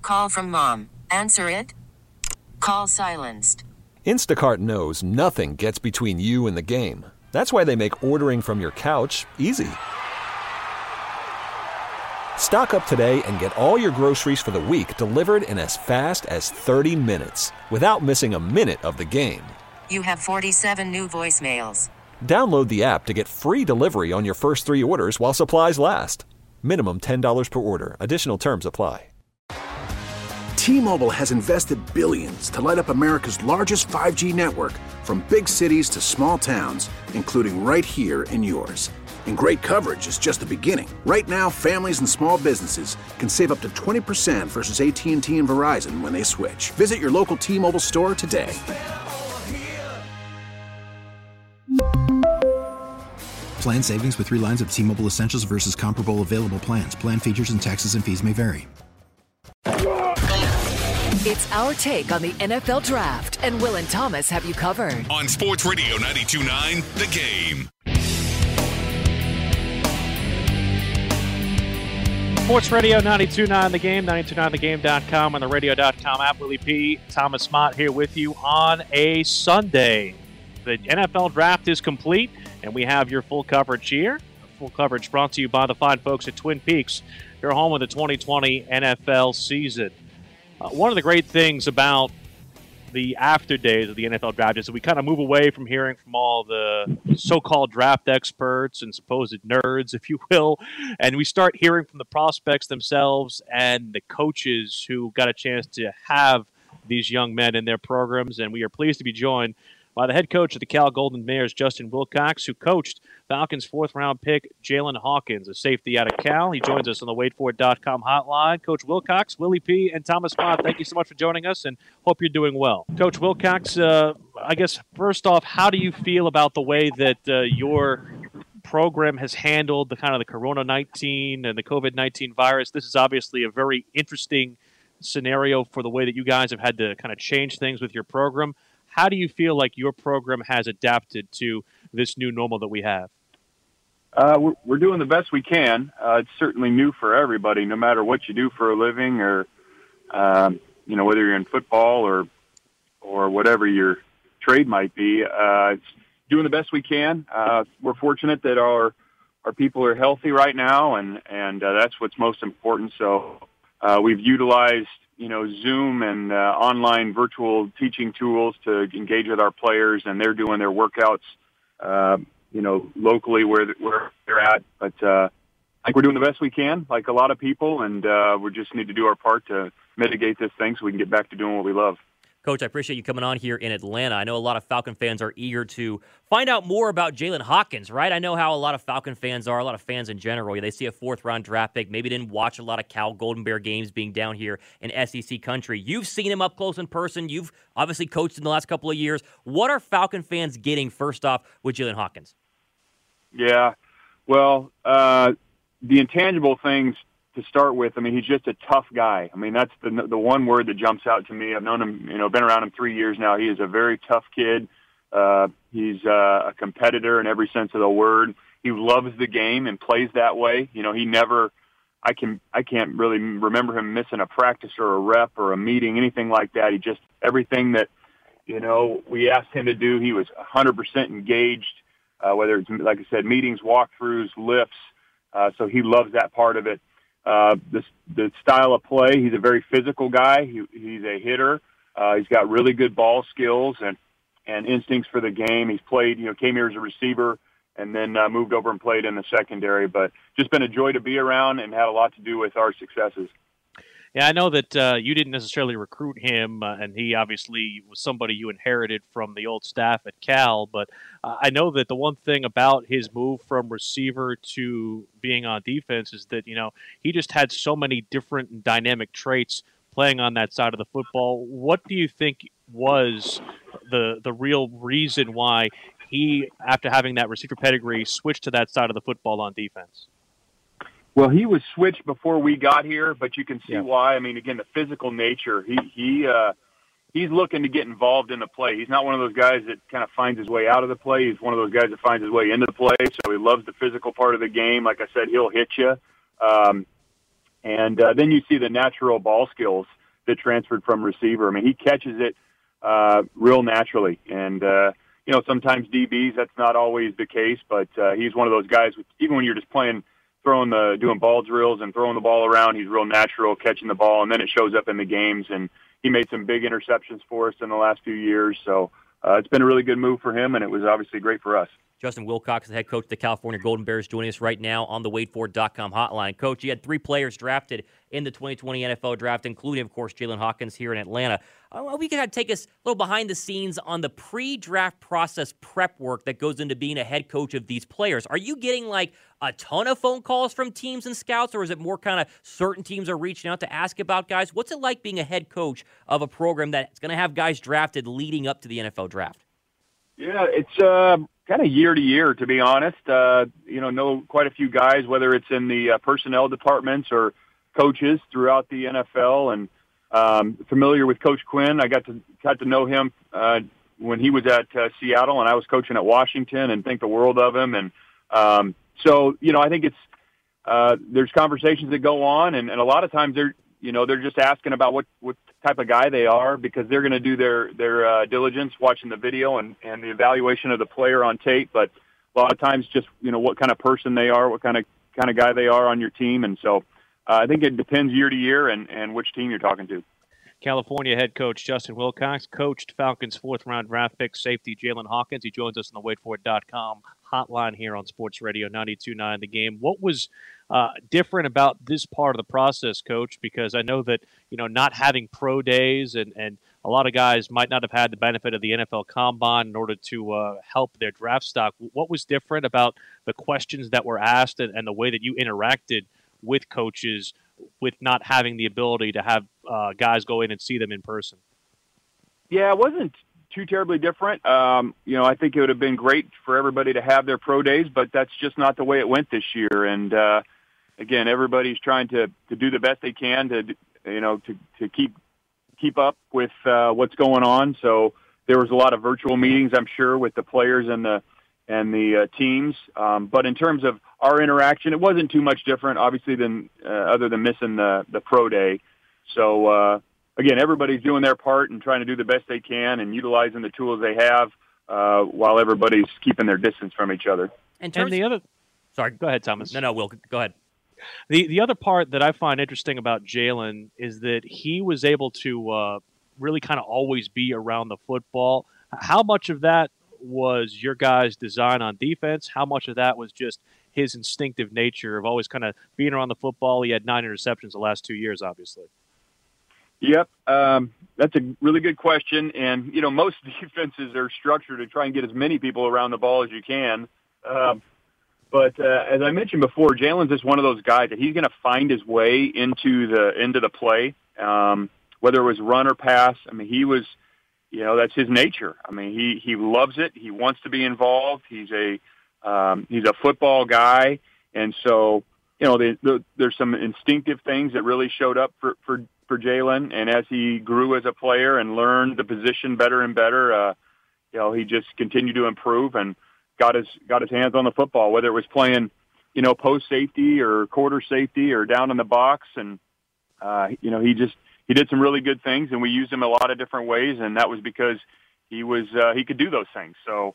Call from mom. Answer it. Call silenced. Instacart knows nothing gets between you and the game. That's why they make ordering from your couch easy. Stock up today and get all your groceries for the week delivered in as fast as 30 minutes without missing a minute of the game. You have 47 new voicemails. Download the app to get free delivery on your first 3 orders while supplies last. Minimum $10 per order. Additional terms apply. T-Mobile has invested billions to light up America's largest 5G network, from big cities to small towns, including right here in yours. And great coverage is just the beginning. Right now, families and small businesses can save up to 20% versus AT&T and Verizon when they switch. Visit your local T-Mobile store today. Plan savings with 3 lines of T-Mobile Essentials versus comparable available plans. Plan features and taxes and fees may vary. It's our take on the NFL Draft, and Will and Thomas have you covered. On Sports Radio 92.9, The Game. Sports Radio 92.9 The Game, 92.9thegame.com, and the radio.com app. Willie P. Thomas Mott here with you on a Sunday. The NFL Draft is complete, and we have your full coverage here. Full coverage brought to you by the fine folks at Twin Peaks, your home of the 2020 NFL season. One of the great things about the after days of the NFL Draft is that we kind of move away from hearing from all the so-called draft experts and supposed nerds, if you will, and we start hearing from the prospects themselves and the coaches who got a chance to have these young men in their programs. And we are pleased to be joined by the head coach of the Cal Golden Bears, Justin Wilcox, who coached Falcons' 4th-round pick, Jalen Hawkins, a safety out of Cal. He joins us on the waitfor.com hotline. Coach Wilcox, Willie P., and Thomas Mott, thank you so much for joining us, and hope you're doing well. Coach Wilcox, I guess, first off, how do you feel about the way that your program has handled the kind of the Corona-19 and the COVID-19 virus? This is obviously a very interesting scenario for the way that you guys have had to kind of change things with your program. How do you feel like your program has adapted to this new normal that we have? We're doing the best we can. It's certainly new for everybody, no matter what you do for a living, or whether you're in football or whatever your trade might be. It's doing the best we can. We're fortunate that our people are healthy right now, and that's what's most important. So we've utilized Zoom and online virtual teaching tools to engage with our players, and they're doing their workouts, locally where they're at. But I think we're doing the best we can, like a lot of people, and we just need to do our part to mitigate this thing so we can get back to doing what we love. Coach, I appreciate you coming on here in Atlanta. I know a lot of Falcon fans are eager to find out more about Jalen Hawkins, right? I know how a lot of Falcon fans are, a lot of fans in general. They see a 4th-round draft pick, maybe didn't watch a lot of Cal Golden Bear games being down here in SEC country. You've seen him up close in person. You've obviously coached in the last couple of years. What are Falcon fans getting, first off, with Jalen Hawkins? Yeah, well, the intangible things to start with, I mean, he's just a tough guy. I mean, that's the one word that jumps out to me. I've known him, been around him 3 years now. He is a very tough kid. He's a competitor in every sense of the word. He loves the game and plays that way. He never, I can't really remember him missing a practice or a rep or a meeting, anything like that. He just, everything that, we asked him to do, he was 100% engaged, whether it's, like I said, meetings, walkthroughs, lifts. So he loves that part of it. The style of play, he's a very physical guy. He's a hitter. He's got really good ball skills and instincts for the game. He's played, came here as a receiver and then moved over and played in the secondary. But just been a joy to be around and had a lot to do with our successes. Yeah, I know that you didn't necessarily recruit him, and he obviously was somebody you inherited from the old staff at Cal, but I know that the one thing about his move from receiver to being on defense is that, he just had so many different dynamic traits playing on that side of the football. What do you think was the real reason why he, after having that receiver pedigree, switched to that side of the football on defense? Well, he was switched before we got here, but you can see why. I mean, again, the physical nature. He's looking to get involved in the play. He's not one of those guys that kind of finds his way out of the play. He's one of those guys that finds his way into the play. So he loves the physical part of the game. Like I said, he'll hit you. And then you see the natural ball skills that transferred from receiver. I mean, he catches it real naturally. And, sometimes DBs, that's not always the case, but he's one of those guys, even when you're just doing ball drills and throwing the ball around, he's real natural catching the ball, and then it shows up in the games. And he made some big interceptions for us in the last few years. So it's been a really good move for him, and it was obviously great for us. Justin Wilcox, the head coach of the California Golden Bears, joining us right now on the WadeFord.com hotline. Coach, you had 3 players drafted in the 2020 NFL Draft, including, of course, Jaylinn Hawkins here in Atlanta. We can take us a little behind the scenes on the pre-draft process prep work that goes into being a head coach of these players. Are you getting, like, a ton of phone calls from teams and scouts, or is it more kind of certain teams are reaching out to ask about guys? What's it like being a head coach of a program that's going to have guys drafted leading up to the NFL Draft? Yeah, it's kind of year to year, to be honest. Know quite a few guys, whether it's in the personnel departments or coaches throughout the NFL, and familiar with Coach Quinn. I got to know him when he was at Seattle, and I was coaching at Washington, and think the world of him. And so I think it's there's conversations that go on, and a lot of times they're just asking about what type of guy they are, because they're going to do their diligence watching the video and the evaluation of the player on tape. But a lot of times just, what kind of person they are, what kind of guy they are on your team. And so I think it depends year to year and which team you're talking to. California head coach Justin Wilcox coached Falcons' 4th-round draft pick safety Jaylinn Hawkins. He joins us on the WadeFord.com hotline here on Sports Radio 92.9 The Game. What was different about this part of the process, Coach? Because I know that not having pro days and a lot of guys might not have had the benefit of the NFL Combine in order to help their draft stock. What was different about the questions that were asked and the way that you interacted with coaches with not having the ability to have guys go in and see them in person? Yeah, it wasn't too terribly different. I think it would have been great for everybody to have their pro days, but that's just not the way it went this year. And again, everybody's trying to do the best they can to keep up with what's going on. So there was a lot of virtual meetings, I'm sure, with the players and the teams. But in terms of our interaction, it wasn't too much different, obviously, than other than missing the pro day. So again, everybody's doing their part and trying to do the best they can and utilizing the tools they have while everybody's keeping their distance from each other. And the other, sorry, go ahead, Thomas. No, Will, go ahead. The other part that I find interesting about Jaylinn is that he was able to really kind of always be around the football. How much of that was your guys' design on defense? How much of that was just his instinctive nature of always kind of being around the football? He had 9 interceptions the last 2 years, obviously. Yep. That's a really good question. And, most defenses are structured to try and get as many people around the ball as you can. But as I mentioned before, Jaylinn's just one of those guys that he's going to find his way into the play, whether it was run or pass. I mean, he was, that's his nature. I mean, he loves it. He wants to be involved. He's a football guy. And so, there's some instinctive things that really showed up for Jaylinn. And as he grew as a player and learned the position better and better, he just continued to improve and got his hands on the football, whether it was playing, post safety or quarter safety or down in the box. And, he did some really good things, and we used him a lot of different ways. And that was because he could do those things. So,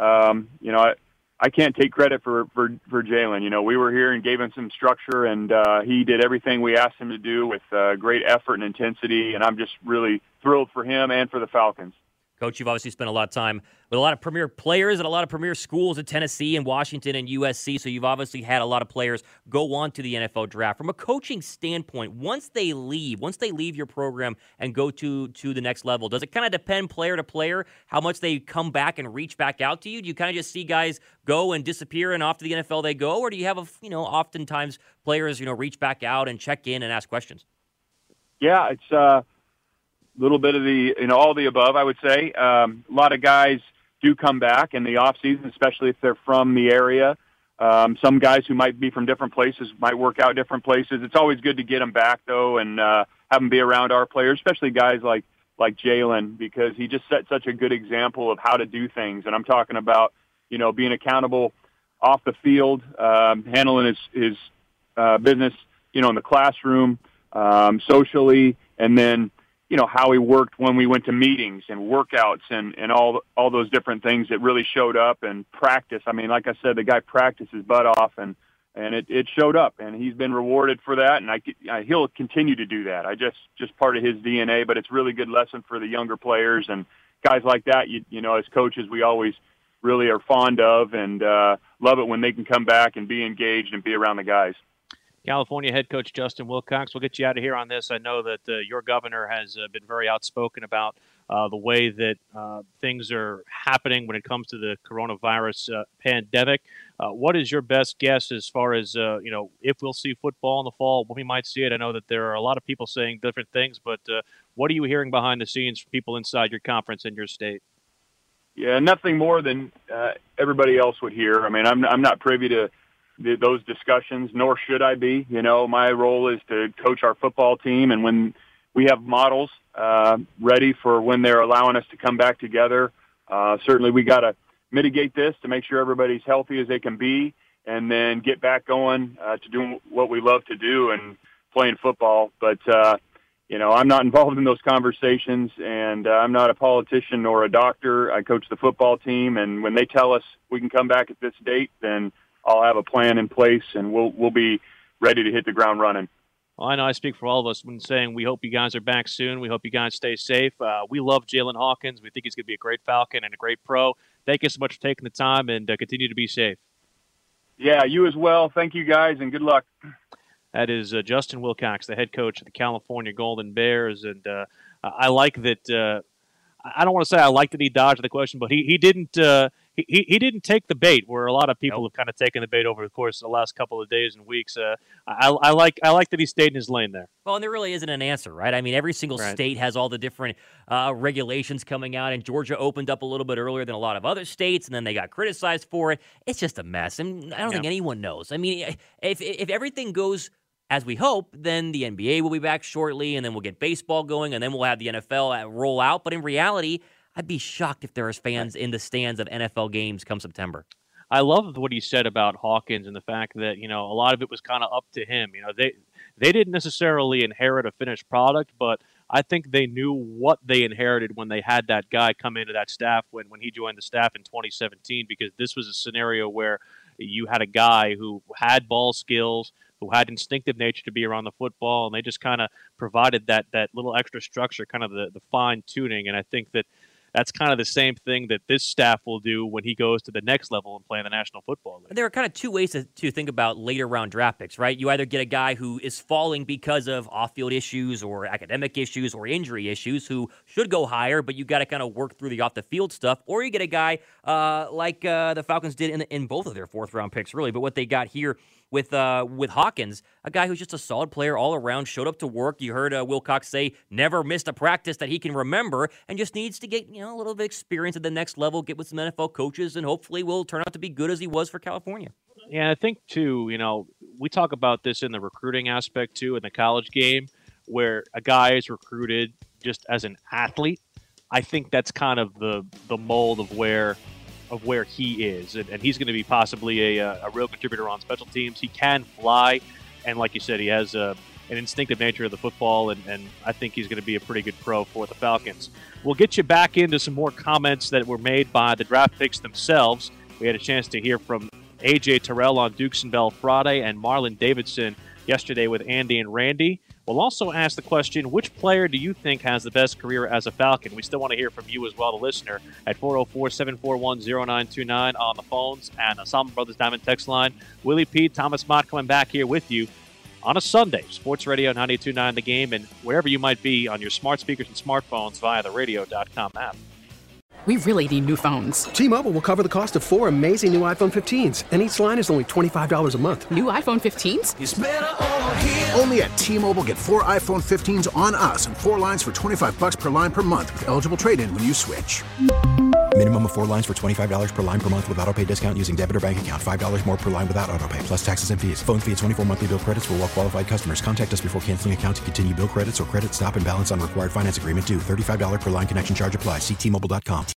I can't take credit for Jaylinn. We were here and gave him some structure, and he did everything we asked him to do with great effort and intensity. And I'm just really thrilled for him and for the Falcons. Coach, you've obviously spent a lot of time with a lot of premier players at a lot of premier schools at Tennessee and Washington and USC, so you've obviously had a lot of players go on to the NFL Draft. From a coaching standpoint, once they leave your program and go to the next level, does it kind of depend player to player how much they come back and reach back out to you? Do you kind of just see guys go and disappear and off to the NFL they go, or do you have oftentimes players reach back out and check in and ask questions? Yeah, it's little bit of the, all the above, I would say. A lot of guys do come back in the off season, especially if they're from the area. Some guys who might be from different places might work out different places. It's always good to get them back though, and have them be around our players, especially guys like Jaylinn, because he just set such a good example of how to do things. And I'm talking about, being accountable off the field, handling his business in the classroom, socially, and then, how he worked when we went to meetings and workouts and all those different things that really showed up, and practice. I mean, like I said, the guy practiced his butt off, and it showed up, and he's been rewarded for that, and he'll continue to do that. Just part of his DNA, but it's really good lesson for the younger players and guys like that. As coaches, we always really are fond of and love it when they can come back and be engaged and be around the guys. California head coach Justin Wilcox, we'll get you out of here on this. I know that your governor has been very outspoken about the way that things are happening when it comes to the coronavirus pandemic. What is your best guess as far as, if we'll see football in the fall, when we might see it? I know that there are a lot of people saying different things, but what are you hearing behind the scenes from people inside your conference in your state? Yeah, nothing more than everybody else would hear. I mean, I'm not privy to those discussions, nor should I be. My role is to coach our football team, and when we have models ready for when they're allowing us to come back together, certainly we got to mitigate this to make sure everybody's healthy as they can be, and then get back going to doing what we love to do and playing football. But, I'm not involved in those conversations, and I'm not a politician nor a doctor. I coach the football team, and when they tell us we can come back at this date, then I'll have a plan in place, and we'll be ready to hit the ground running. Well, I know I speak for all of us when saying we hope you guys are back soon. We hope you guys stay safe. We love Jalen Hawkins. We think he's going to be a great Falcon and a great pro. Thank you so much for taking the time, and continue to be safe. Yeah, you as well. Thank you, guys, and good luck. That is Justin Wilcox, the head coach of the California Golden Bears. And I like that I don't want to say I like that he dodged the question, but he didn't he didn't take the bait, where a lot of people have kind of taken the bait over the course of the last couple of days and weeks. I like that he stayed in his lane there. Well, and there really isn't an answer, right? I mean, every single state has all the different regulations coming out, and Georgia opened up a little bit earlier than a lot of other states, and then they got criticized for it. It's just a mess, and I don't think anyone knows. I mean, if everything goes as we hope, then the NBA will be back shortly, and then we'll get baseball going, and then we'll have the NFL roll out. But in reality, I'd be shocked if there is fans in the stands of NFL games come September. I love what he said about Hawkins and the fact that, a lot of it was kind of up to him. They didn't necessarily inherit a finished product, but I think they knew what they inherited when they had that guy come into that staff when he joined the staff in 2017, because this was a scenario where you had a guy who had ball skills, who had instinctive nature to be around the football, and they just kind of provided that little extra structure, kind of the fine-tuning. And I think that's kind of the same thing that this staff will do when he goes to the next level and play in the National Football League. There are kind of two ways to think about later round draft picks, right? You either get a guy who is falling because of off-field issues or academic issues or injury issues who should go higher, but you got to kind of work through the off-the-field stuff, or you get a guy like the Falcons did in both of their fourth-round picks, really. But what they got here with Hawkins, a guy who's just a solid player all around, showed up to work. You heard Wilcox say never missed a practice that he can remember, and just needs to get a little bit of experience at the next level, get with some NFL coaches, and hopefully will turn out to be good as he was for California. Yeah, I think too, we talk about this in the recruiting aspect too, in the college game, where a guy is recruited just as an athlete. I think that's kind of the mold of where he is, and he's going to be possibly a real contributor on special teams. He can fly, and like you said, he has an instinctive nature of the football, and I think he's going to be a pretty good pro for the Falcons. We'll get you back into some more comments that were made by the draft picks themselves. We had a chance to hear from A.J. Terrell on Dukes and Bell Friday, and Marlon Davidson yesterday with Andy and Randy. We'll also ask the question, which player do you think has the best career as a Falcon? We still want to hear from you as well, the listener, at 404-741-0929 on the phones and the Salmon Brothers Diamond text line. Willie P, Thomas Mott coming back here with you on a Sunday. Sports Radio 92.9 The Game, and wherever you might be on your smart speakers and smartphones via the radio.com app. We really need new phones. T-Mobile will cover the cost of 4 amazing new iPhone 15s, and each line is only $25 a month. New iPhone 15s? It's better over here. Only at T-Mobile, get 4 iPhone 15s on us and 4 lines for $25 per line per month with eligible trade-in when you switch. Minimum of 4 lines for $25 per line per month with autopay discount using debit or bank account. $5 more per line without autopay, plus taxes and fees. Phone fee at 24 monthly bill credits for well-qualified customers. Contact us before canceling account to continue bill credits or credit stop and balance on required finance agreement due. $35 per line connection charge applies. See T-Mobile.com.